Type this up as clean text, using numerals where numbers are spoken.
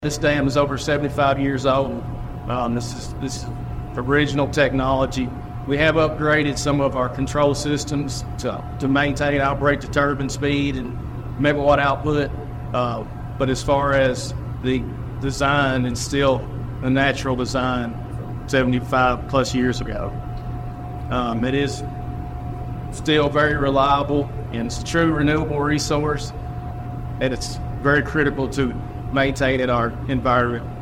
This dam is over 75 years old. This is original technology. We have upgraded some of our control systems to maintain and operate the turbine speed and megawatt output. But as far as the design, it's still a natural design 75 plus years ago. It is still very reliable, and it's a true renewable resource, and it's very critical to maintaining our environment.